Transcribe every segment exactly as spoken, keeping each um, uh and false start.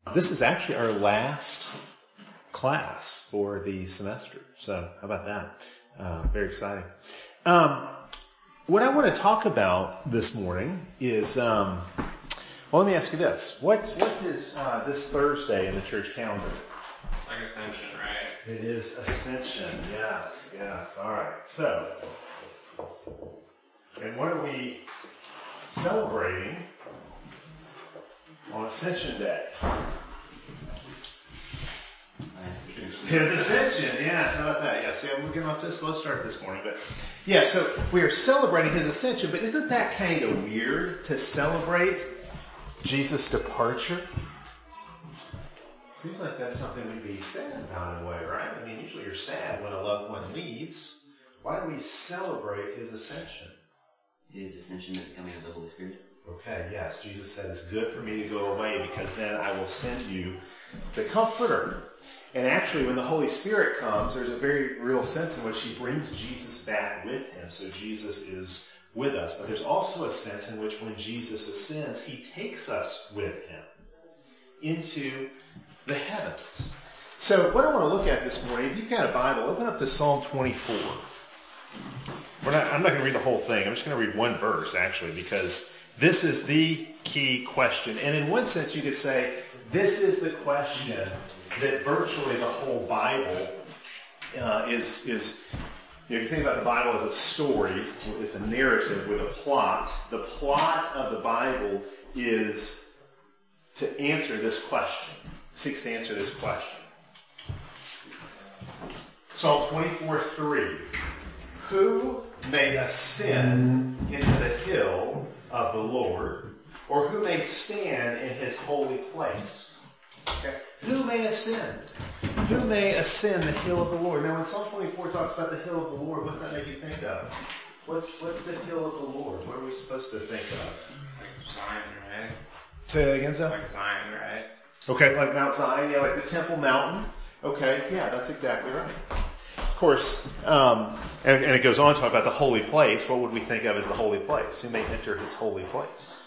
This is actually our last class for the semester. So how about that? Uh, very exciting. Um, what I want to talk about this morning is, um, well, let me ask you this. What, what is uh, this Thursday in the church calendar? It's like Ascension, right? It is Ascension. Yes, yes. All right. So, and what are we celebrating on Ascension Day? His ascension, yes, how about that? Yes, yeah, we're getting off to a slow start this morning, but yeah, so we are celebrating his ascension, but isn't that kind of weird to celebrate Jesus' departure? Seems like that's something we'd be sad about in a way, right? I mean, usually you're sad when a loved one leaves. Why do we celebrate his ascension? Is ascension the coming of the Holy Spirit? Okay, yes, Jesus said it's good for me to go away because then I will send you the Comforter. And actually, when the Holy Spirit comes, there's a very real sense in which he brings Jesus back with him. So Jesus is with us. But there's also a sense in which when Jesus ascends, he takes us with him into the heavens. So what I want to look at this morning, if you've got a Bible, open up to Psalm twenty-four. We're not, I'm not going to read the whole thing. I'm just going to read one verse, actually, because this is the key question. And in one sense, you could say, this is the question that virtually the whole Bible uh, is, is you know, if you think about the Bible as a story, it's a narrative with a plot. The plot of the Bible is to answer this question, seeks to answer this question. Psalm twenty-four three. Who may ascend into the hill of the Lord, or who may stand in his holy place? Okay. Who may ascend? Who may ascend the hill of the Lord? Now, when Psalm twenty-four talks about the hill of the Lord, what's that make you think of? What's what's the hill of the Lord? What are we supposed to think of? Like Zion, right? Say that again, Zach? Like Zion, right? Okay, like Mount Zion, yeah, like the Temple Mountain. Okay, yeah, that's exactly right. Of course, um, and, and it goes on to talk about the holy place. What would we think of as the holy place? Who may enter his holy place?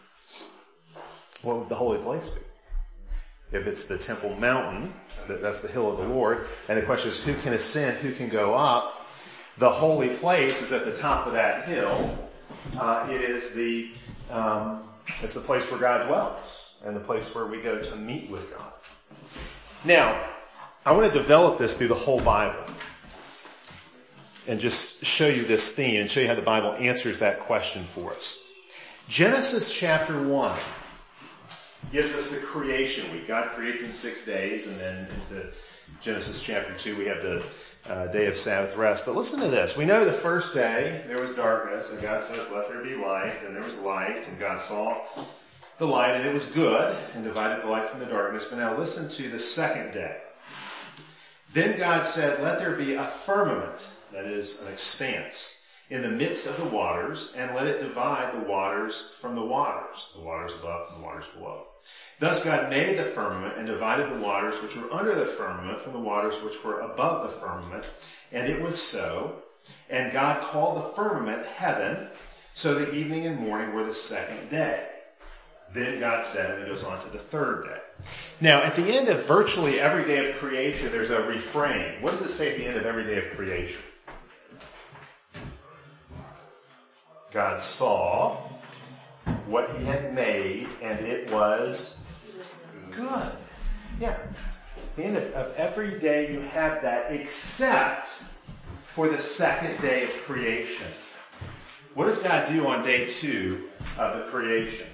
What would the holy place be? If it's the Temple Mountain, that's the hill of the Lord. And the question is, who can ascend? Who can go up? The holy place is at the top of that hill. Uh, it is the um, it's the place where God dwells and the place where we go to meet with God. Now, I want to develop this through the whole Bible and just show you this theme and show you how the Bible answers that question for us. Genesis chapter one gives us the creation week. God creates in six days, and then into Genesis chapter two, we have the uh, day of Sabbath rest. But listen to this. We know the first day there was darkness, and God said, let there be light, and there was light, and God saw the light, and it was good, and divided the light from the darkness. But now listen to the second day. Then God said, let there be a firmament, that is, an expanse, in the midst of the waters, and let it divide the waters from the waters, the waters above and the waters below. Thus God made the firmament and divided the waters which were under the firmament from the waters which were above the firmament. And it was so. And God called the firmament heaven. So the evening and morning were the second day. Then God said, and it goes on to the third day. Now, at the end of virtually every day of creation, there's a refrain. What does it say at the end of every day of creation? God saw what he had made, and it was good. Yeah. At the end of, of every day, you have that, except for the second day of creation. What does God do on day two of the creation?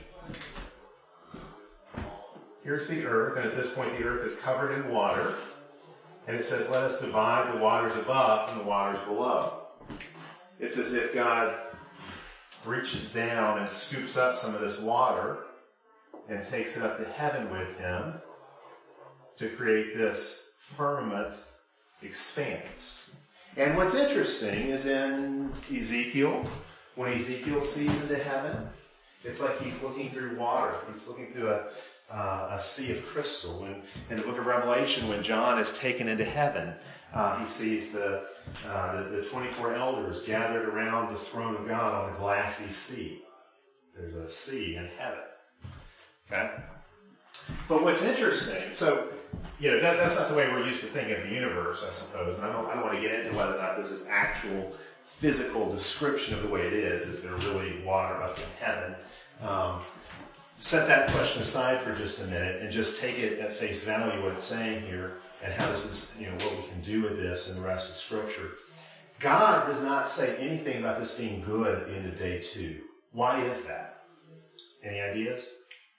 Here's the earth, and at this point the earth is covered in water. And it says, let us divide the waters above from the waters below. It's as if God reaches down and scoops up some of this water and takes it up to heaven with him to create this firmament expanse. And what's interesting is in Ezekiel, when Ezekiel sees into heaven, it's like he's looking through water. He's looking through a Uh, a sea of crystal. When, in the book of Revelation, when John is taken into heaven, uh, he sees the, uh, the the twenty-four elders gathered around the throne of God on a glassy sea. There's a sea in heaven. Okay? But what's interesting, so, you know, that, that's not the way we're used to thinking of the universe, I suppose. And I don't, I don't want to get into whether or not this is actual physical description of the way it is. Is there really water up in heaven? Um, set that question aside for just a minute and just take it at face value what it's saying here and how this is, you know, what we can do with this and the rest of Scripture. God does not say anything about this being good at the end of day two. Why is that? Any ideas?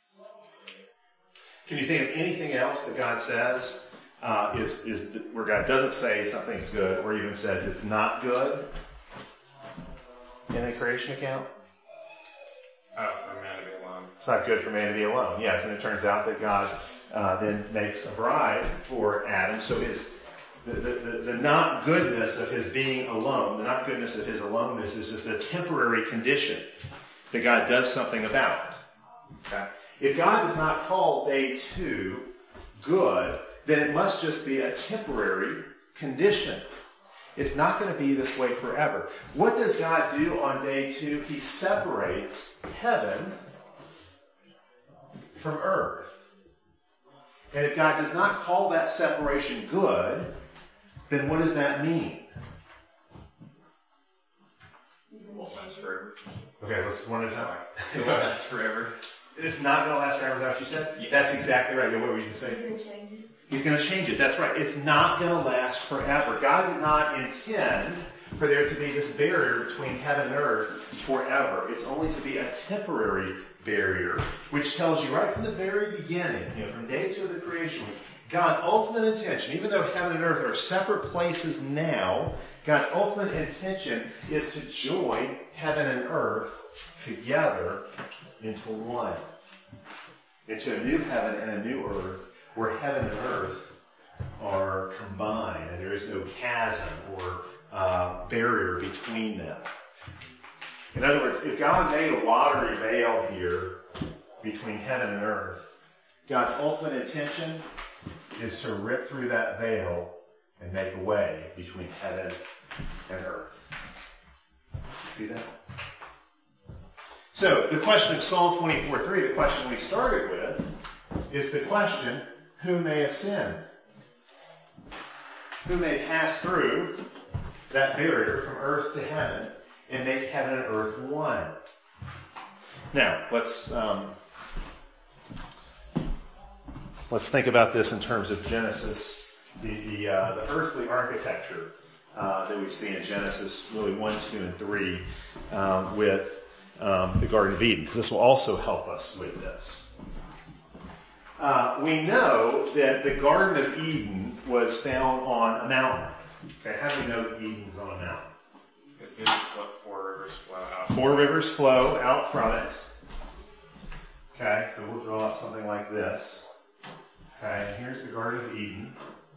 Can you think of anything else that God says uh, is, is where God doesn't say something's good or even says it's not good in the creation account? Oh, for man to be alone. It's not good for man to be alone. Yes, and it turns out that God uh, then makes a bride for Adam. So his the, the, the, the not goodness of his being alone, the not goodness of his aloneness is just a temporary condition that God does something about. Okay? If God does not call day two good, then it must just be a temporary condition. It's not going to be this way forever. What does God do on day two? He separates heaven from earth. And if God does not call that separation good, then what does that mean? Won't last forever. Okay, let's one at a time. It won't last forever. It's not going to last forever, is that what you said? Yes. That's exactly right. What were you going to say? He's going to change it. He's going to change it. That's right. It's not going to last forever. God did not intend for there to be this barrier between heaven and earth forever. It's only to be a temporary barrier, which tells you right from the very beginning, you know, from day two of the creation week, God's ultimate intention, even though heaven and earth are separate places now, God's ultimate intention is to join heaven and earth together into one. Into a new heaven and a new earth, where heaven and earth are combined, and there is no chasm or uh, barrier between them. In other words, if God made a watery veil here between heaven and earth, God's ultimate intention is to rip through that veil and make a way between heaven and earth. You see that? So, the question of Psalm twenty-four three, the question we started with, is the question, who may ascend? Who may pass through that barrier from earth to heaven and make heaven and earth one? Now, let's um, let's think about this in terms of Genesis, the the, uh, the earthly architecture uh, that we see in Genesis, really one, two, and three, um, with um, the Garden of Eden, because this will also help us with this. Uh, we know that the Garden of Eden was found on a mountain. Okay, how do we know that Eden was on a mountain? Because didn't four rivers flow out. Four rivers flow out from it. Okay, so we'll draw up something like this. Okay, and here's the Garden of Eden.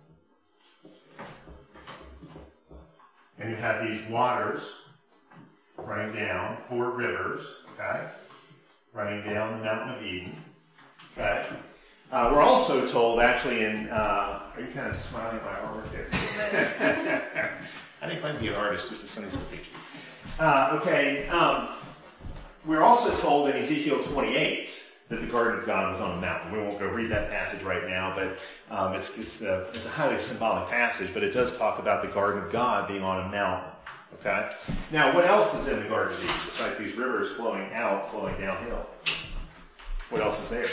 And you have these waters running down, four rivers, okay, running down the Mountain of Eden. Okay. Uh, we're also told, actually, in, uh, are you kind of smiling at my artwork there? I didn't claim to be an artist, just a Sunday school teacher. Uh, okay, um, we're also told in Ezekiel twenty-eight that the Garden of God was on a mountain. We won't go read that passage right now, but um, it's, it's, a, it's a highly symbolic passage, but it does talk about the Garden of God being on a mountain. Okay? Now, what else is in the Garden of Eden besides these rivers flowing out, flowing downhill? What else is there?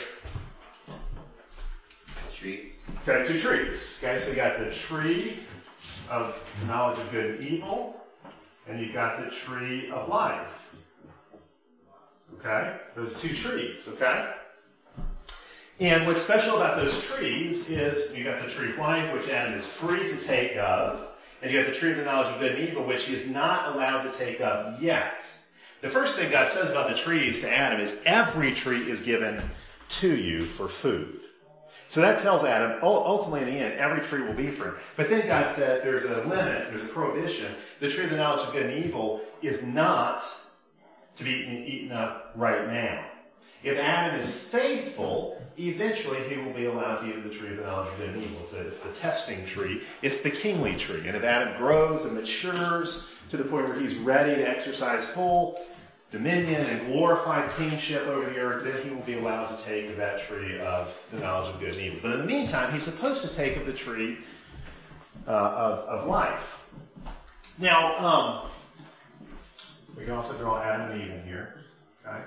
Trees. Okay, two trees. Okay, so you got the tree of knowledge of good and evil, and you've got the tree of life. Okay? Those two trees, okay? And what's special about those trees is you got the tree of life, which Adam is free to take of, and you got the tree of the knowledge of good and evil, which he is not allowed to take of yet. The first thing God says about the trees to Adam is every tree is given to you for food. So that tells Adam, ultimately in the end, every tree will be for him. But then God says there's a limit, there's a prohibition. The tree of the knowledge of good and evil is not to be eaten, eaten up right now. If Adam is faithful, eventually he will be allowed to eat of the tree of the knowledge of good and evil. It's, a, it's the testing tree. It's the kingly tree. And if Adam grows and matures to the point where he's ready to exercise full dominion and glorified kingship over the earth, then he will be allowed to take of that tree of the knowledge of good and evil. But in the meantime, he's supposed to take of the tree uh, of, of life. Now, um, we can also draw Adam and Eve in here. Okay?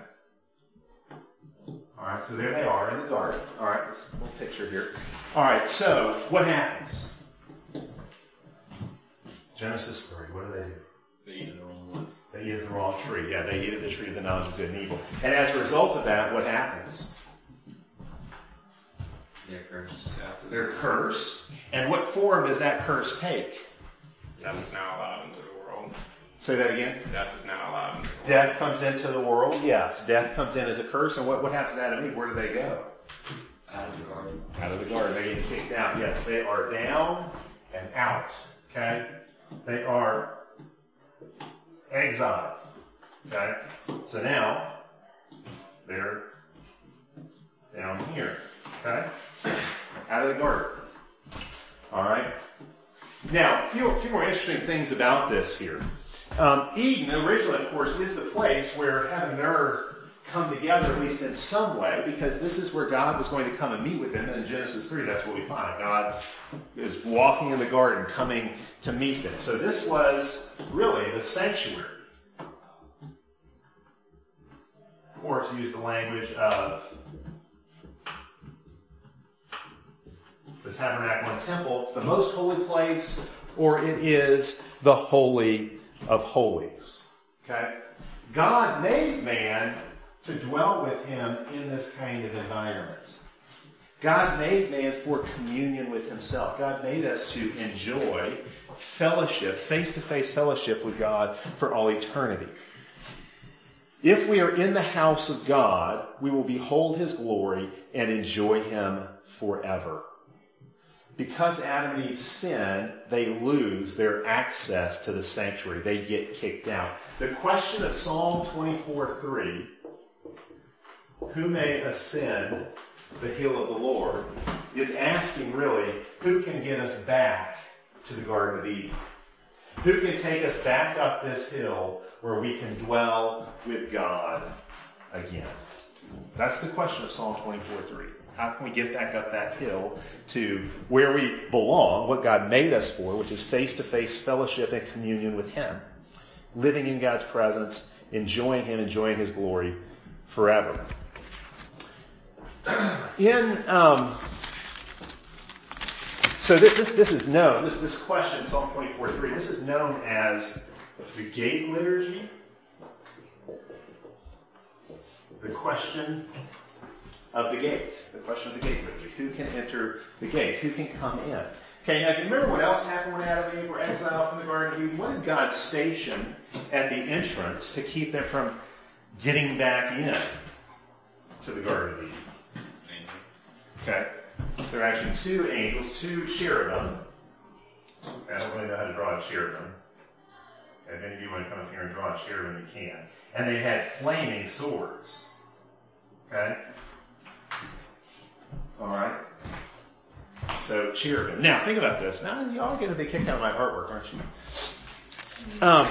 All right, so there they are in the garden. All right, this little picture here. All right, so what happens? Genesis three, what do they do? They eat the wrong one. They eat of the wrong tree. Yeah, they eat of the tree of the knowledge of good and evil. And as a result of that, what happens? They're cursed. They're cursed. And what form does that curse take? Death is now allowed into the world. Say that again. Death is now allowed into the world. Death comes into the world. Yes, death comes in as a curse. And what, what happens to Adam and Eve? Where do they go? Out of the garden. Out of the garden. They get kicked out. Yes, they are down and out. Okay? They are exiled. Okay? So now, they're down here. Okay? Out of the garden. All right? Now, a few, a few more interesting things about this here. Um, Eden, originally, of course, is the place where heaven and earth come together, at least in some way, because this is where God was going to come and meet with them. And in Genesis three, that's what we find. God is walking in the garden, coming to meet them. So this was really the sanctuary. Or to use the language of the tabernacle and temple, it's the most holy place, or it is the Holy of Holies. Okay? God made man to dwell with him in this kind of environment. God made man for communion with himself. God made us to enjoy fellowship, face-to-face fellowship with God for all eternity. If we are in the house of God, we will behold his glory and enjoy him forever. Because Adam and Eve sinned, they lose their access to the sanctuary. They get kicked out. The question of Psalm twenty-four three, who may ascend the hill of the Lord, is asking really, who can get us back to the Garden of Eden? Who can take us back up this hill where we can dwell with God again? That's the question of Psalm twenty-four three. How can we get back up that hill to where we belong, what God made us for, which is face-to-face fellowship and communion with him, living in God's presence, enjoying him, enjoying his glory forever. In um, so this, this this is known. This this question, Psalm twenty-four three. This is known as the gate liturgy. The question of the gate. The question of the gate liturgy. Who can enter the gate? Who can come in? Okay, now do you remember what else happened when Adam and Eve were exiled from the Garden of Eden? What did God station at the entrance to keep them from getting back in to the Garden of Eden? Okay. There are actually two angels, two cherubim. I don't really know how to draw a cherubim. Okay, if any of you want to come up here and draw a cherubim, you can. And they had flaming swords. Okay? All right. So cherubim. Now think about this. Now y'all get a big kick out of my artwork, aren't you? Um,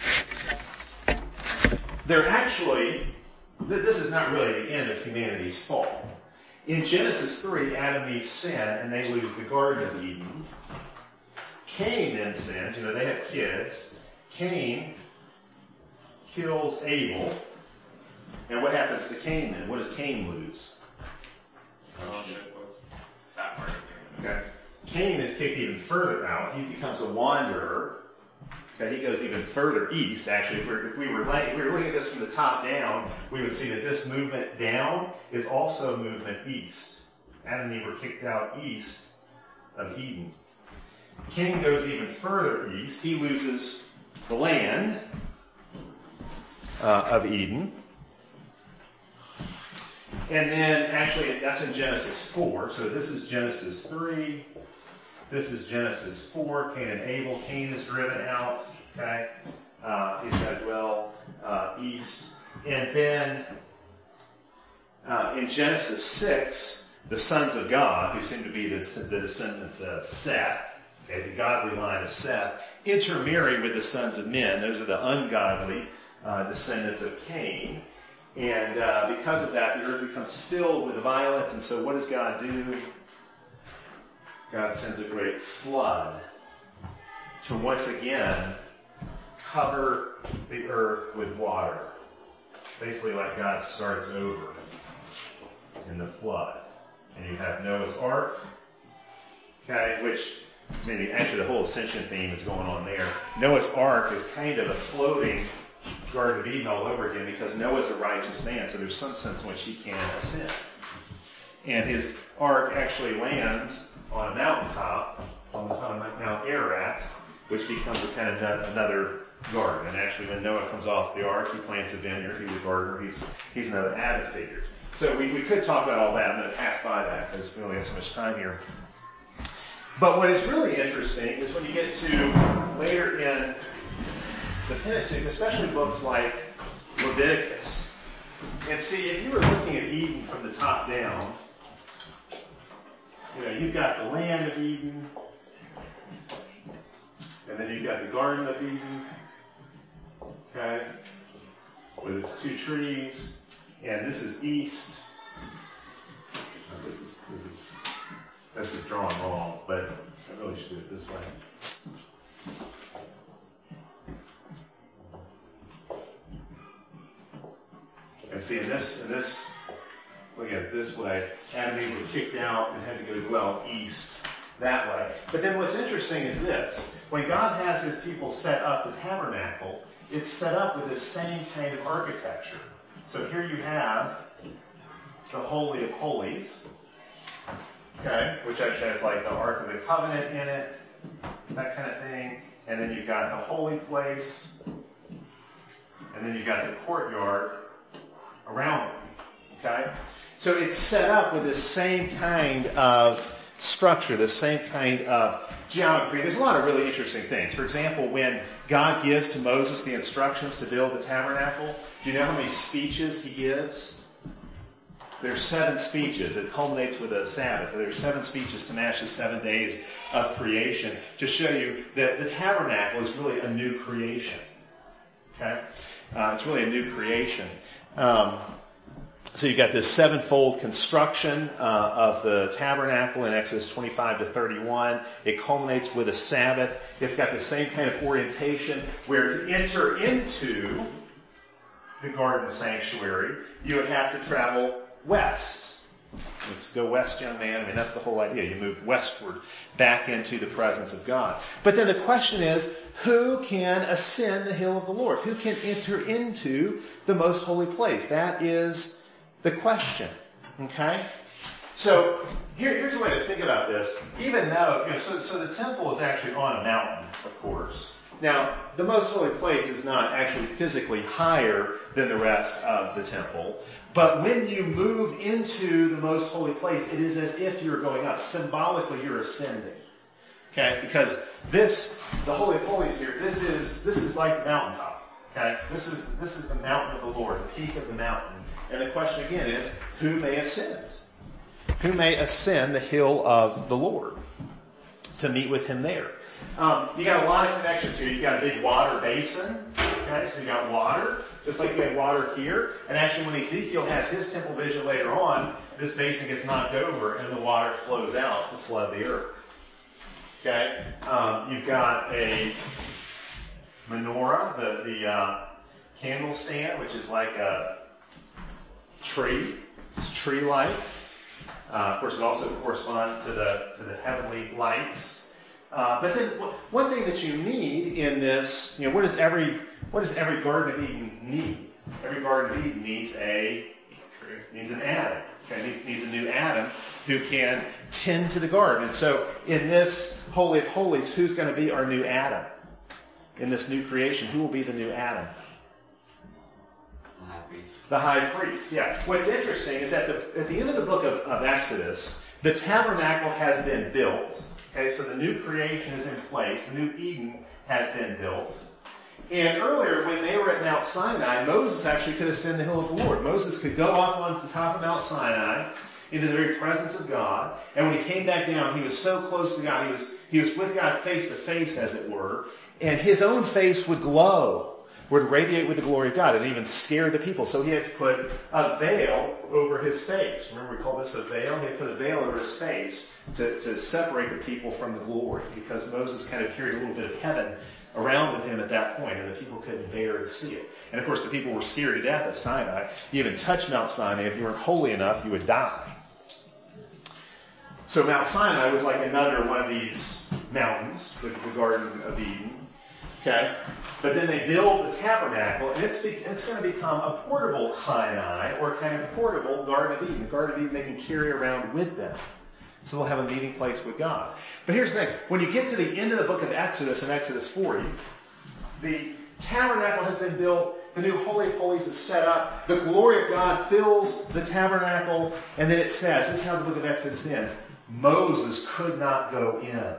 they're actually. This is not really the end of humanity's fall. In Genesis three, Adam and Eve sin and they lose the Garden of Eden. Cain then sins. You know they have kids. Cain kills Abel. And what happens to Cain then? What does Cain lose? Fellowship with that part of the Okay. Cain is kicked even further out. He becomes a wanderer. Okay, he goes even further east. Actually, if, we're, if we were like, if we were looking at this from the top down, we would see that this movement down is also movement east. Adam and Eve were kicked out east of Eden. Cain goes even further east. He loses the land uh, of Eden. And then, actually, that's in Genesis four. So this is Genesis three. This is Genesis four. Cain and Abel. Cain is driven out. Okay, uh, he's got to dwell uh, east. And then uh, in Genesis six, the sons of God, who seem to be the, the descendants of Seth, okay, the godly line of Seth, intermarry with the sons of men. Those are the ungodly uh, descendants of Cain. And uh, because of that, the earth becomes filled with violence. And so what does God do? God sends a great flood to once again cover the earth with water. Basically like God starts over in the flood. And you have Noah's Ark, okay, which maybe actually the whole ascension theme is going on there. Noah's Ark is kind of a floating Garden of Eden all over again because Noah's a righteous man, so there's some sense in which he can ascend. And his ark actually lands on a mountaintop, on the on Mount Ararat, which becomes a kind of another garden. And actually, when Noah comes off the ark, he plants a vineyard. He's a gardener. He's he's another Adam figure. So we, we could talk about all that. I'm going to pass by that because we only have so much time here. But what is really interesting is when you get to later in the Pentateuch, especially books like Leviticus. And see, if you were looking at Eden from the top down, you know, you've got the land of Eden, and then you've got the Garden of Eden, okay, with its two trees, and this is east. Now, this is this is this is drawn wrong, but I really should do it this way. And see, in this, in this, look at it this way, Adam and Eve were kicked out and had to go dwell east that way. But then what's interesting is this. When God has his people set up the tabernacle, it's set up with this same kind of architecture. So here you have the Holy of Holies, okay, which actually has like the Ark of the Covenant in it, that kind of thing. And then you've got the holy place, and then you've got the courtyard around it, okay? So it's set up with this same kind of structure, this same kind of geometry. There's a lot of really interesting things. For example, when God gives to Moses the instructions to build the tabernacle, do you know how many speeches he gives? There's seven speeches. It culminates with a Sabbath. There's seven speeches to match the seven days of creation to show you that the tabernacle is really a new creation, okay? Uh, it's really a new creation. Um, so you've got this sevenfold construction uh, of the tabernacle in Exodus twenty-five to thirty-one. It culminates with a Sabbath. It's got the same kind of orientation where to enter into the garden sanctuary, you would have to travel west. Let's go west, young man. I mean, that's the whole idea. You move westward back into the presence of God. But then the question is, who can ascend the hill of the Lord? Who can enter into the most holy place? That is the question. Okay? So here, here's a way to think about this. Even though, you know, so, so the temple is actually on a mountain, of course. Now, the most holy place is not actually physically higher than the rest of the temple. But when you move into the most holy place, it is as if you're going up. Symbolically, you're ascending. Okay? Because this, the Holy of Holies here, this is this is like the mountaintop. Okay? This is this is the mountain of the Lord, the peak of the mountain. And the question again is, who may ascend? Who may ascend the hill of the Lord to meet with him there? Um, you got a lot of connections here. You got a big water basin. Okay? So you got water. Just like you had water here. And actually when Ezekiel has his temple vision later on, this basin gets knocked over and the water flows out to flood the earth. Okay? Um, you've got a menorah, the, the uh, candle stand, which is like a tree. It's tree-like. Uh, of course, it also corresponds to the, to the heavenly lights. Uh, but then one thing that you need in this, you know, what does every what does every Garden of Eden need? Every Garden of Eden needs a tree, needs an Adam. Okay, needs needs a new Adam who can tend to the garden. And so in this Holy of Holies, who's going to be our new Adam? In this new creation, who will be the new Adam? The high priest. The high priest, yeah. What's interesting is that the, at the end of the book of, of Exodus, the tabernacle has been built. Okay, so the new creation is in place. The new Eden has been built. And earlier, when they were at Mount Sinai, Moses actually could ascend the hill of the Lord. Moses could go up on the top of Mount Sinai into the very presence of God. And when he came back down, he was so close to God. He was, he was with God face to face, as it were. And his own face would glow would radiate with the glory of God and even scare the people. So he had to put a veil over his face. Remember, we call this a veil? He had to put a veil over his face to, to separate the people from the glory, because Moses kind of carried a little bit of heaven around with him at that point, and the people couldn't bear to see it. And of course, the people were scared to death of Sinai. You even touched Mount Sinai, if you weren't holy enough, you would die. So Mount Sinai was like another one of these mountains, the, the Garden of Eden. Okay? But then they build the tabernacle, and it's, it's going to become a portable Sinai, or kind of portable Garden of Eden. The Garden of Eden they can carry around with them. So they'll have a meeting place with God. But here's the thing. When you get to the end of the book of Exodus, in Exodus forty, the tabernacle has been built. The new Holy of Holies is set up. The glory of God fills the tabernacle. And then it says, this is how the book of Exodus ends, Moses could not go in.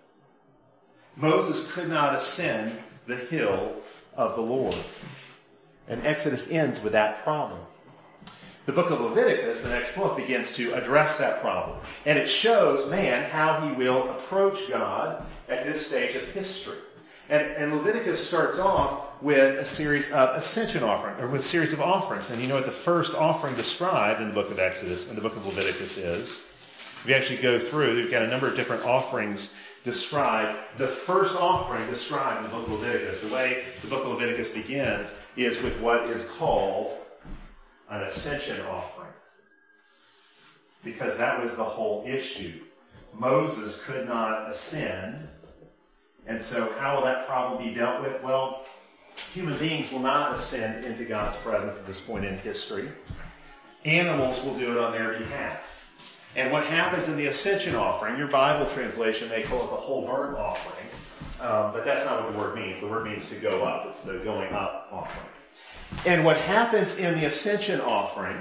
Moses could not ascend the hill of the Lord. And Exodus ends with that problem. The book of Leviticus, the next book, begins to address that problem. And it shows man how he will approach God at this stage of history. And, and Leviticus starts off with a series of ascension offerings, or with a series of offerings. And you know what the first offering described in the book of Exodus, in the book of Leviticus is? If you actually go through, you've got a number of different offerings described. The first offering described in the book of Leviticus, the way the book of Leviticus begins, is with what is called an ascension offering. Because that was the whole issue. Moses could not ascend. And so how will that problem be dealt with? Well, human beings will not ascend into God's presence at this point in history. Animals will do it on their behalf. And what happens in the ascension offering, your Bible translation, they call it the whole burnt offering. Um, but that's not what the word means. The word means to go up. It's the going up offering. And what happens in the ascension offering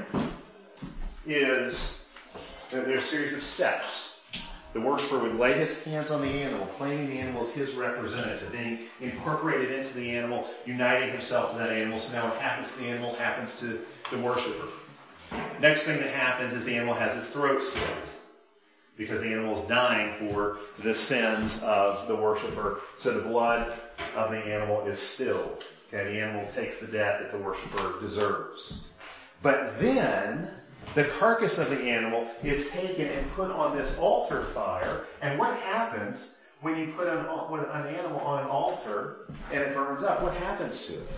is there's a series of steps. The worshiper would lay his hands on the animal, claiming the animal as his representative, being incorporated into the animal, uniting himself to that animal. So now what happens to the animal happens to the worshiper. Next thing that happens is the animal has his throat slit, because the animal is dying for the sins of the worshiper. So the blood of the animal is stilled. Okay, the animal takes the death that the worshiper deserves. But then the carcass of the animal is taken and put on this altar fire. And what happens when you put an, an animal on an altar and it burns up? What happens to it?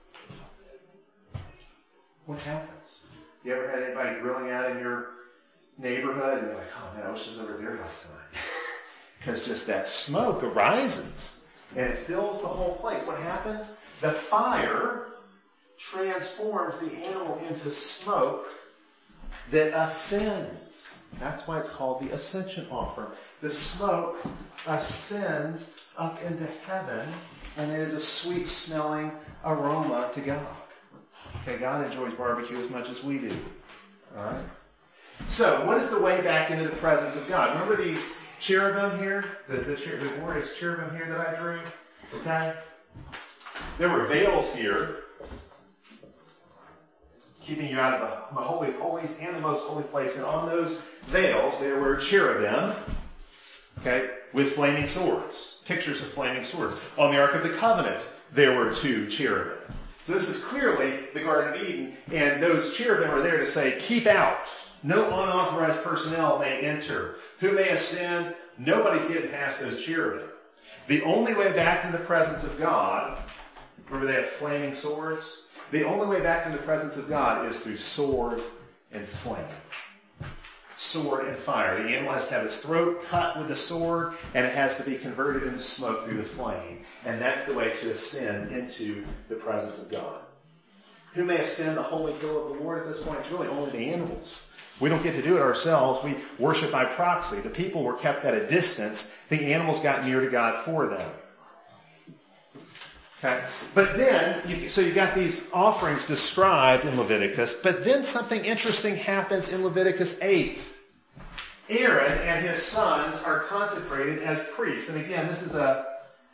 What happens? You ever had anybody grilling out in your neighborhood and you're like, oh man, I wish I was over at their house tonight. Because just that smoke arises and it fills the whole place. What happens? The fire transforms the animal into smoke that ascends. That's why it's called the ascension offering. The smoke ascends up into heaven, and it is a sweet-smelling aroma to God. Okay, God enjoys barbecue as much as we do. All right? So, what is the way back into the presence of God? Remember these cherubim here? The, the, the glorious cherubim here that I drew? Okay? There were veils here, keeping you out of the, the Holy of Holies and the Most Holy Place. And on those veils, there were cherubim, okay, with flaming swords. Pictures of flaming swords. On the Ark of the Covenant, there were two cherubim. So this is clearly the Garden of Eden, and those cherubim are there to say, keep out. No unauthorized personnel may enter. Who may ascend? Nobody's getting past those cherubim. The only way back into the presence of God, remember they have flaming swords? The only way back into the presence of God is through sword and flame. Sword and fire. The animal has to have its throat cut with the sword, and it has to be converted into smoke through the flame. And that's the way to ascend into the presence of God. Who may ascend the holy hill of the Lord at this point? It's really only the animals. We don't get to do it ourselves. We worship by proxy. The people were kept at a distance. The animals got near to God for them. Okay, but then, you, so you got these offerings described in Leviticus, but then something interesting happens in Leviticus eight. Aaron and his sons are consecrated as priests. And again, this is a,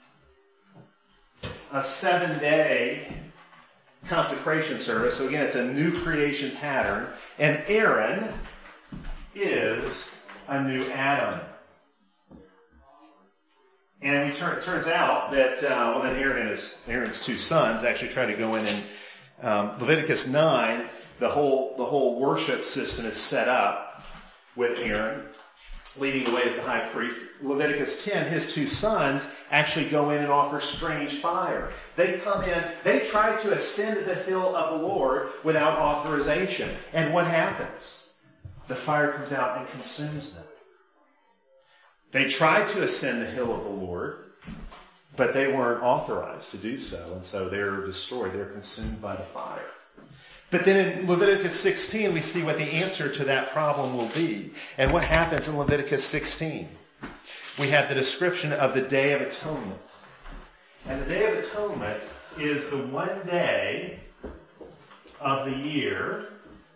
a seven-day consecration service. So again, it's a new creation pattern. And Aaron is a new Adam. And we turn, it turns out that, uh, well, then Aaron and his, Aaron's two sons actually try to go in and, um, Leviticus nine, the whole, the whole worship system is set up with Aaron leading the way as the high priest. Leviticus ten, his two sons actually go in and offer strange fire. They come in, they try to ascend the hill of the Lord without authorization. And what happens? The fire comes out and consumes them. They tried to ascend the hill of the Lord, but they weren't authorized to do so, and so they're destroyed. They're consumed by the fire. But then in Leviticus sixteen, we see what the answer to that problem will be. And what happens in Leviticus sixteen? We have the description of the Day of Atonement. And the Day of Atonement is the one day of the year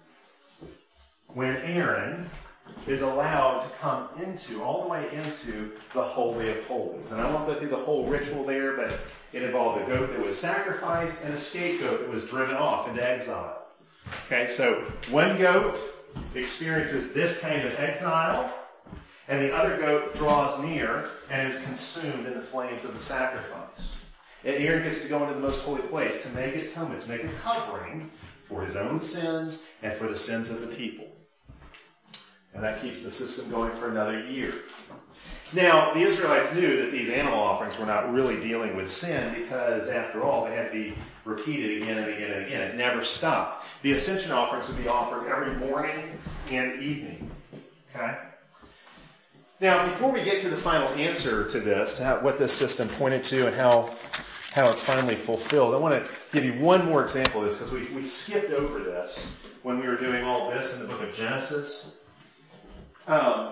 when Aaron is allowed to come into, all the way into the Holy of Holies. And I won't go through the whole ritual there, but it involved a goat that was sacrificed and a scapegoat that was driven off into exile. Okay, so one goat experiences this kind of exile, and the other goat draws near and is consumed in the flames of the sacrifice. And Aaron gets to go into the most holy place to make atonement, to make a covering for his own sins and for the sins of the people. And that keeps the system going for another year. Now, the Israelites knew that these animal offerings were not really dealing with sin because, after all, they had to be repeated again and again and again. It never stopped. The ascension offerings would be offered every morning and evening. Okay? Now, before we get to the final answer to this, to how, what this system pointed to and how, how it's finally fulfilled, I want to give you one more example of this because we, we skipped over this when we were doing all this in the book of Genesis. Um,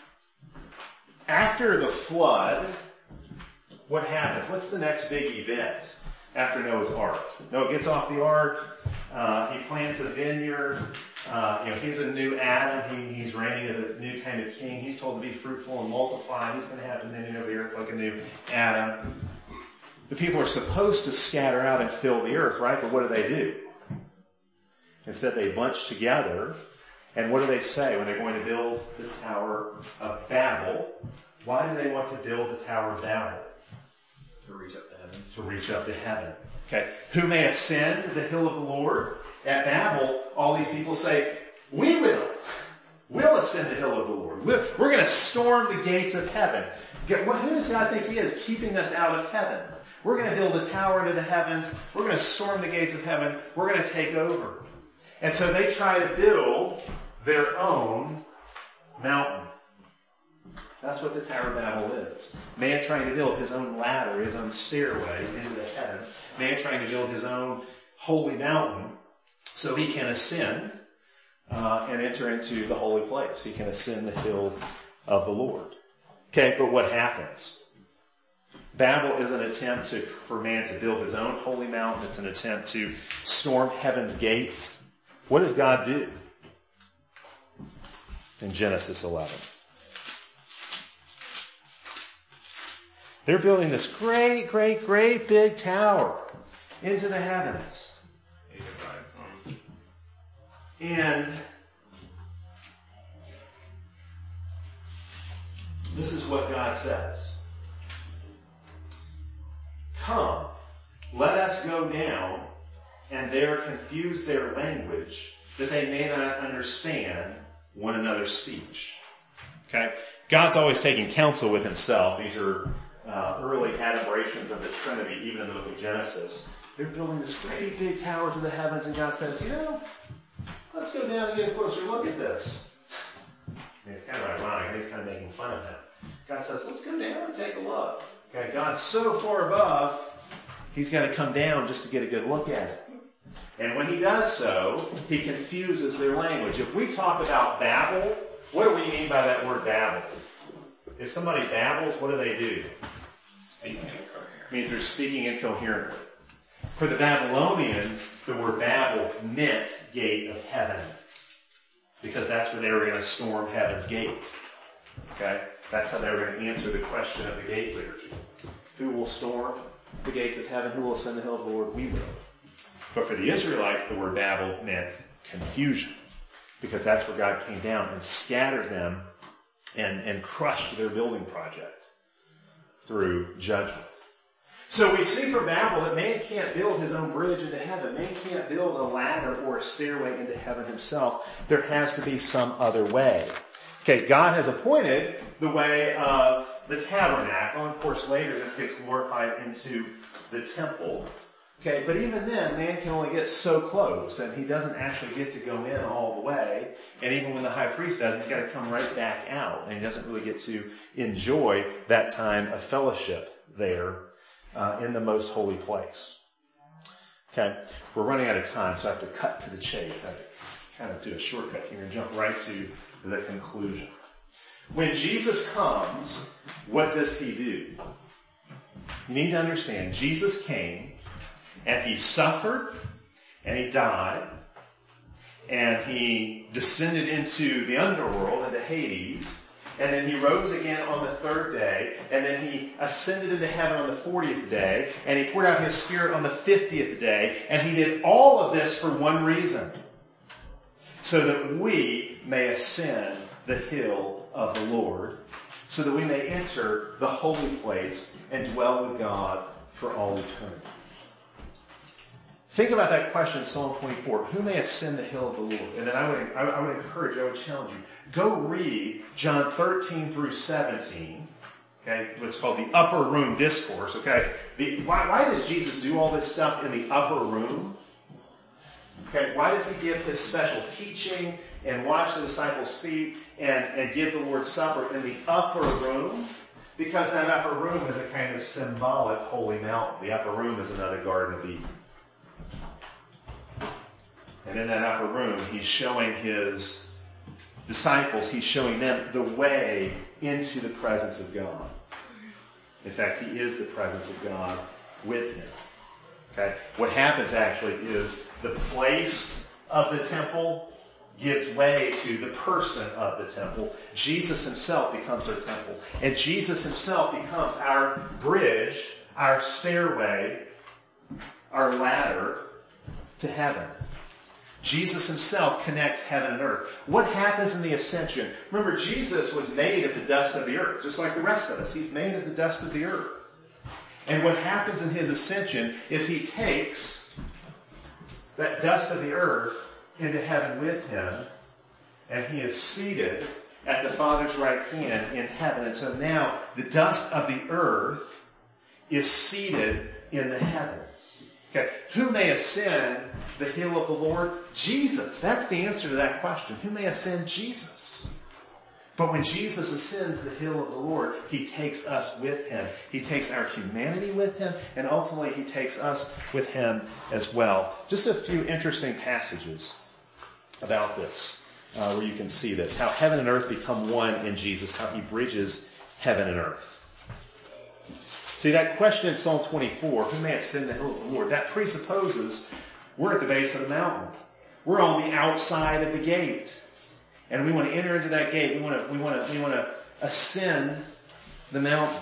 after the flood, what happens? What's the next big event after Noah's Ark? Noah gets off the ark. Uh, he plants a vineyard. Uh, you know, he's a new Adam. He, he's reigning as a new kind of king. He's told to be fruitful and multiply. He's going to have dominion over the earth like a new Adam. The people are supposed to scatter out and fill the earth, right? But what do they do? Instead, they bunch together. And what do they say when they're going to build the Tower of Babel? Why do they want to build the Tower of Babel? To reach up to heaven. To reach up to heaven. Okay. Who may ascend the hill of the Lord? At Babel, all these people say, we will. We'll ascend the hill of the Lord. We're, we're going to storm the gates of heaven. Who does God think he is keeping us out of heaven? We're going to build a tower into the heavens. We're going to storm the gates of heaven. We're going to take over. And so they try to build their own mountain. That's what the Tower of Babel is. Man trying to build his own ladder, his own stairway into the heavens. Man trying to build his own holy mountain so he can ascend uh, and enter into the holy place. He can ascend the hill of the Lord. Okay, but what happens? Babel is an attempt to, for man to build his own holy mountain. It's an attempt to storm heaven's gates. What does God do? In Genesis eleven. They're building this great, great, great big tower into the heavens. And this is what God says. Come, let us go down and there confuse their language that they may not understand one another's speech. Okay? God's always taking counsel with himself. These are uh, early adumbrations of the Trinity, even in the book of Genesis. They're building this great big tower to the heavens, and God says, you know, let's go down and get a closer look at this. And it's kind of ironic. He's kind of making fun of him. God says, let's go down and take a look. Okay, God's so far above, he's got to come down just to get a good look at it. And when he does so, he confuses their language. If we talk about Babel, what do we mean by that word Babel? If somebody babbles, what do they do? Speaking incoherently. It means they're speaking incoherently. For the Babylonians, the word Babel meant gate of heaven. Because that's where they were going to storm heaven's gate. Okay? That's how they were going to answer the question of the gate liturgy. Who will storm the gates of heaven? Who will ascend the hill of the Lord? We will. But for the Israelites, the word Babel meant confusion. Because that's where God came down and scattered them and, and crushed their building project through judgment. So we see from Babel that man can't build his own bridge into heaven. Man can't build a ladder or a stairway into heaven himself. There has to be some other way. Okay, God has appointed the way of the tabernacle. And of course, later this gets glorified into the temple. Okay, but even then, man can only get so close, and he doesn't actually get to go in all the way. And even when the high priest does, he's got to come right back out, and he doesn't really get to enjoy that time of fellowship there uh, in the most holy place. Okay, we're running out of time, so I have to cut to the chase. I have to kind of do a shortcut here and jump right to the conclusion. When Jesus comes, what does he do? You need to understand, Jesus came, and he suffered, and he died, and he descended into the underworld, into Hades, and then he rose again on the third day, and then he ascended into heaven on the fortieth day, and he poured out his Spirit on the fiftieth day, and he did all of this for one reason, so that we may ascend the hill of the Lord, so that we may enter the holy place and dwell with God for all eternity. Think about that question in Psalm twenty-four. Who may ascend the hill of the Lord? And then I would, I would encourage you, I would challenge you. Go read John thirteen through seventeen. Okay, what's called the upper room discourse. Okay, the, why, why does Jesus do all this stuff in the upper room? Okay, why does he give his special teaching and wash the disciples' feet and, and give the Lord's Supper in the upper room? Because that upper room is a kind of symbolic holy mountain. The upper room is another Garden of Eden. And in that upper room, he's showing his disciples, he's showing them the way into the presence of God. In fact, he is the presence of God with him. Okay? What happens actually is the place of the temple gives way to the person of the temple. Jesus himself becomes our temple. And Jesus himself becomes our bridge, our stairway, our ladder to heaven. Jesus himself connects heaven and earth. What happens in the ascension? Remember, Jesus was made of the dust of the earth, just like the rest of us. He's made of the dust of the earth. And what happens in his ascension is he takes that dust of the earth into heaven with him, and he is seated at the Father's right hand in heaven. And so now the dust of the earth is seated in the heavens. Okay, who may ascend the hill of the Lord? Jesus. That's the answer to that question. Who may ascend? Jesus. But when Jesus ascends the hill of the Lord, he takes us with him. He takes our humanity with him, and ultimately he takes us with him as well. Just a few interesting passages about this, uh, where you can see this. How heaven and earth become one in Jesus. How he bridges heaven and earth. See, that question in Psalm twenty-four, who may ascend the hill of the Lord, that presupposes we're at the base of the mountain. We're on the outside of the gate. And we want to enter into that gate. We want to, we want to, we want to ascend the mountain.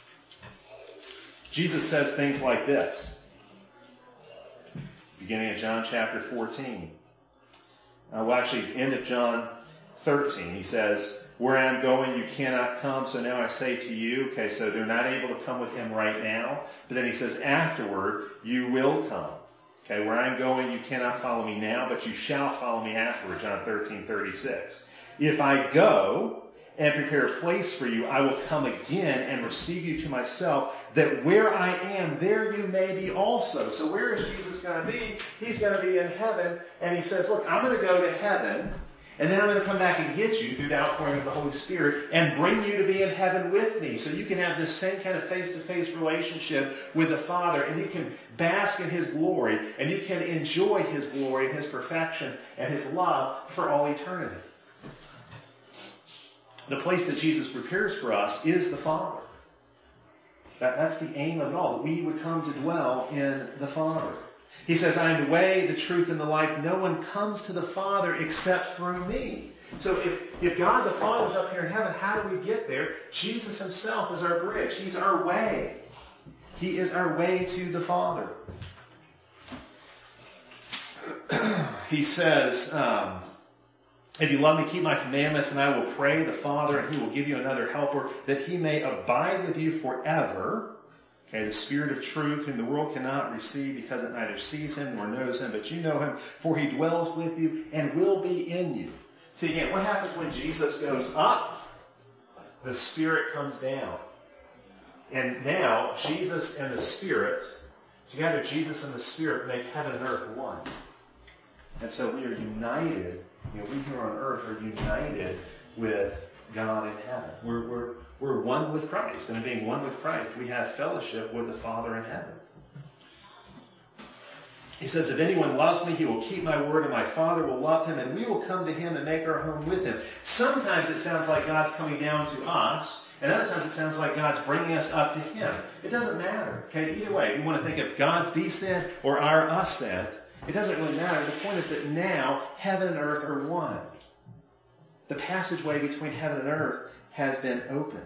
Jesus says things like this. Beginning of John chapter fourteen. Uh, well, actually, end of John thirteen. He says, where I'm going, you cannot come, so now I say to you. Okay, so they're not able to come with him right now. But then he says, afterward, you will come. Okay, where I'm going, you cannot follow me now, but you shall follow me afterward. John thirteen thirty-six. If I go and prepare a place for you, I will come again and receive you to myself, that where I am, there you may be also. So where is Jesus going to be? He's going to be in heaven. And he says, look, I'm going to go to heaven, and then I'm going to come back and get you through the outpouring of the Holy Spirit and bring you to be in heaven with me, so you can have this same kind of face-to-face relationship with the Father, and you can bask in his glory, and you can enjoy his glory and his perfection and his love for all eternity. The place that Jesus prepares for us is the Father. That, that's the aim of it all, that we would come to dwell in the Father. He says, I am the way, the truth, and the life. No one comes to the Father except through me. So if, if God the Father is up here in heaven, how do we get there? Jesus himself is our bridge. He's our way. He is our way to the Father. He says, um, If you love me, keep my commandments, and I will pray the Father, and he will give you another helper, that he may abide with you forever. Okay, the Spirit of truth, whom the world cannot receive because it neither sees him nor knows him, but you know him, for he dwells with you and will be in you. See, again, what happens when Jesus goes up? The Spirit comes down. And now, Jesus and the Spirit, together Jesus and the Spirit make heaven and earth one. And so we are united, you know, we here on earth are united with God in heaven. We're, we're, we're one with Christ. And in being one with Christ, we have fellowship with the Father in heaven. He says, if anyone loves me, he will keep my word, and my Father will love him, and we will come to him and make our home with him. Sometimes it sounds like God's coming down to us, and other times it sounds like God's bringing us up to him. It doesn't matter. Okay, either way, we want to think of God's descent or our ascent. It doesn't really matter. The point is that now heaven and earth are one. The passageway between heaven and earth has been opened.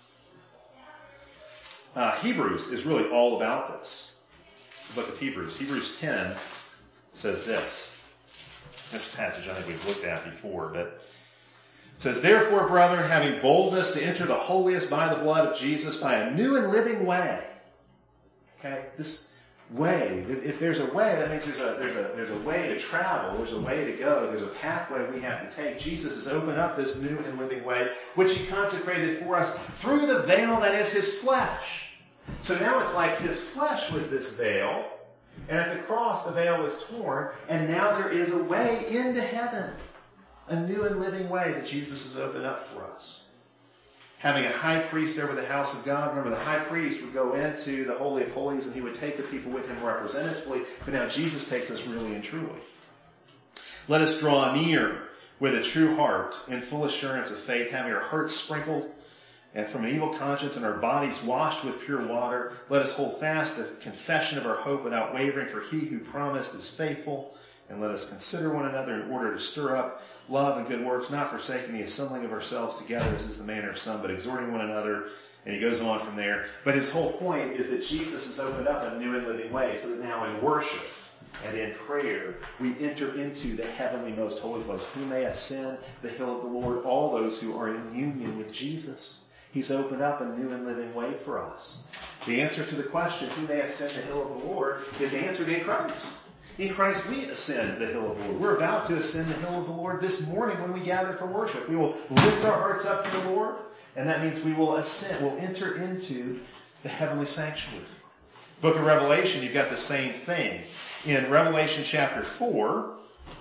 Uh, Hebrews is really all about this. The book of Hebrews. Hebrews ten says this. This passage I think we've looked at before, but it says, therefore, brethren, having boldness to enter the holiest by the blood of Jesus, by a new and living way. Okay? This way, if there's a way, that means there's a there's a there's a way to travel, there's a way to go, there's a pathway we have to take. Jesus has opened up this new and living way, which he consecrated for us through the veil that is his flesh. So now it's like his flesh was this veil, and at the cross the veil was torn, and now there is a way into heaven. A new and living way that Jesus has opened up for us. Having a high priest over the house of God. Remember, the high priest would go into the Holy of Holies, and he would take the people with him representatively, but now Jesus takes us really and truly. Let us draw near with a true heart in full assurance of faith, having our hearts sprinkled and from an evil conscience and our bodies washed with pure water. Let us hold fast the confession of our hope without wavering, for he who promised is faithful. And let us consider one another in order to stir up love and good works, not forsaking the assembling of ourselves together, as is the manner of some, but exhorting one another. And he goes on from there. But his whole point is that Jesus has opened up a new and living way, so that now in worship and in prayer, we enter into the heavenly most holy place. Who may ascend the hill of the Lord? All those who are in union with Jesus. He's opened up a new and living way for us. The answer to the question, who may ascend the hill of the Lord, is answered in Christ. In Christ we ascend the hill of the Lord. We're about to ascend the hill of the Lord this morning when we gather for worship. We will lift our hearts up to the Lord, and that means we will ascend, we'll enter into the heavenly sanctuary. Book of Revelation, you've got the same thing. In Revelation chapter four,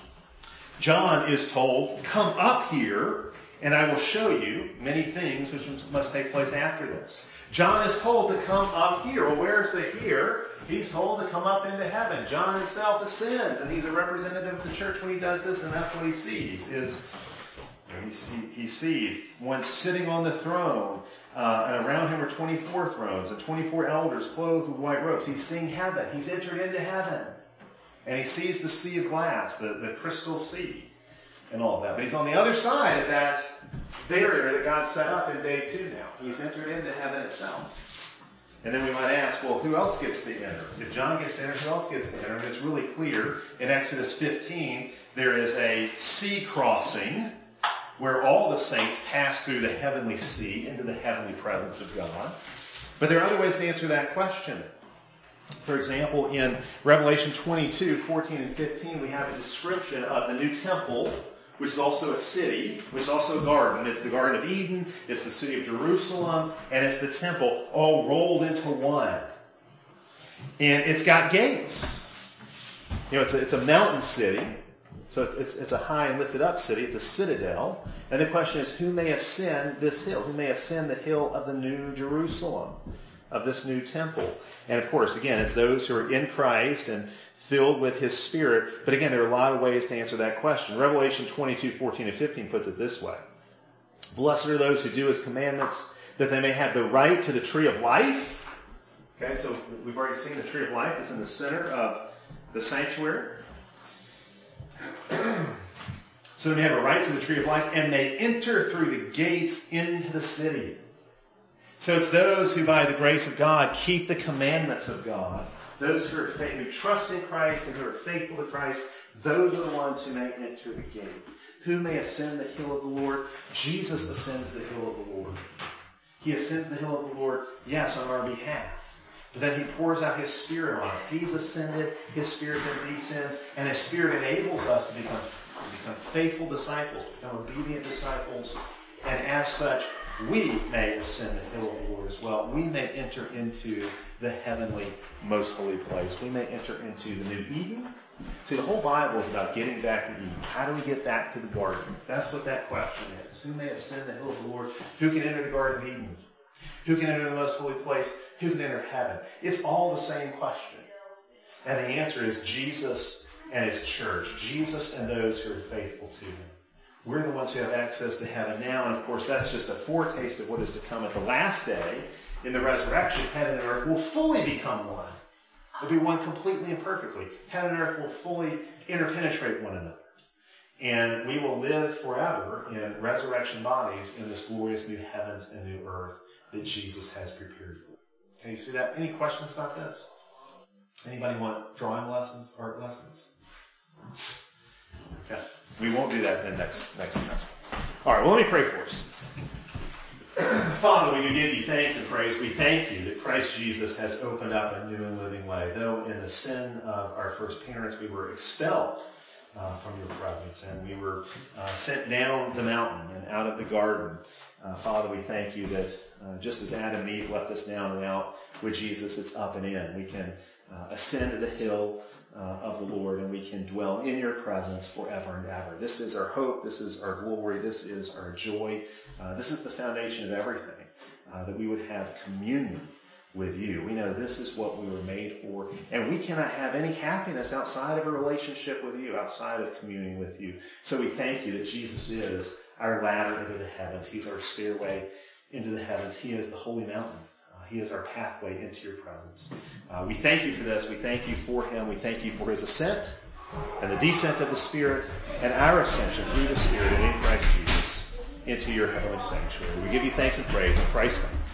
John is told, come up here, and I will show you many things which must take place after this. John is told to come up here. Well, where's the here? He's told to come up into heaven. John himself ascends, and he's a representative of the church when he does this, and that's what he sees. Is he, he, he sees one sitting on the throne, uh, and around him are twenty-four thrones, and twenty-four elders clothed with white robes. He's seeing heaven. He's entered into heaven. And he sees the sea of glass, the, the crystal sea, and all of that. But he's on the other side of that barrier that God set up in day two now. He's entered into heaven itself. And then we might ask, well, who else gets to enter? If John gets to enter, who else gets to enter? And it's really clear in Exodus fifteen, there is a sea crossing where all the saints pass through the heavenly sea into the heavenly presence of God. But there are other ways to answer that question. For example, in Revelation twenty-two, fourteen and fifteen, we have a description of the new temple, which is also a city, which is also a garden. It's the Garden of Eden, it's the city of Jerusalem, and it's the temple, all rolled into one. And it's got gates. You know, it's a, it's a mountain city, so it's, it's, it's a high and lifted up city. It's a citadel. And the question is, who may ascend this hill? Who may ascend the hill of the new Jerusalem, of this new temple? And of course, again, it's those who are in Christ and filled with his Spirit. But again, there are a lot of ways to answer that question. Revelation twenty-two, fourteen, and fifteen puts it this way. Blessed are those who do his commandments, that they may have the right to the tree of life. Okay, so we've already seen the tree of life is in the center of the sanctuary. So they may have a right to the tree of life, and they enter through the gates into the city. So it's those who, by the grace of God, keep the commandments of God. Those who are who trust in Christ and who are faithful to Christ, those are the ones who may enter the gate. Who may ascend the hill of the Lord? Jesus ascends the hill of the Lord. He ascends the hill of the Lord, yes, on our behalf. But then he pours out his Spirit on us. He's ascended, his Spirit then descends, and his Spirit enables us to become, to become faithful disciples, to become obedient disciples. And as such, we may ascend the hill of the Lord as well. We may enter into the heavenly, most holy place. We may enter into the new Eden. See, the whole Bible is about getting back to Eden. How do we get back to the garden? That's what that question is. Who may ascend the hill of the Lord? Who can enter the Garden of Eden? Who can enter the most holy place? Who can enter heaven? It's all the same question. And the answer is Jesus and his church. Jesus and those who are faithful to him. We're the ones who have access to heaven now. And of course, that's just a foretaste of what is to come at the last day. In the resurrection, heaven and earth will fully become one. It'll be one completely and perfectly. Heaven and earth will fully interpenetrate one another. And we will live forever in resurrection bodies in this glorious new heavens and new earth that Jesus has prepared for. Can you see that? Any questions about this? Anybody want drawing lessons, art lessons? Okay. We won't do that then next, next semester. All right, well, let me pray for us. Father, we do give you thanks and praise. We thank you that Christ Jesus has opened up a new and living way. Though in the sin of our first parents, we were expelled uh, from your presence, and we were uh, sent down the mountain and out of the garden. Uh, Father, we thank you that uh, just as Adam and Eve left us down and out, with Jesus, it's up and in. We can uh, ascend to the hill uh, of the Lord, and we can dwell in your presence forever and ever. This is our hope. This is our glory. This is our joy. Uh, this is the foundation of everything, uh, that we would have communion with you. We know this is what we were made for, and we cannot have any happiness outside of a relationship with you, outside of communing with you. So we thank you that Jesus is our ladder into the heavens. He's our stairway into the heavens. He is the holy mountain. Uh, he is our pathway into your presence. Uh, we thank you for this. We thank you for him. We thank you for his ascent and the descent of the Spirit and our ascension through the Spirit and in Christ Jesus into your heavenly sanctuary. We give you thanks and praise in Christ's name.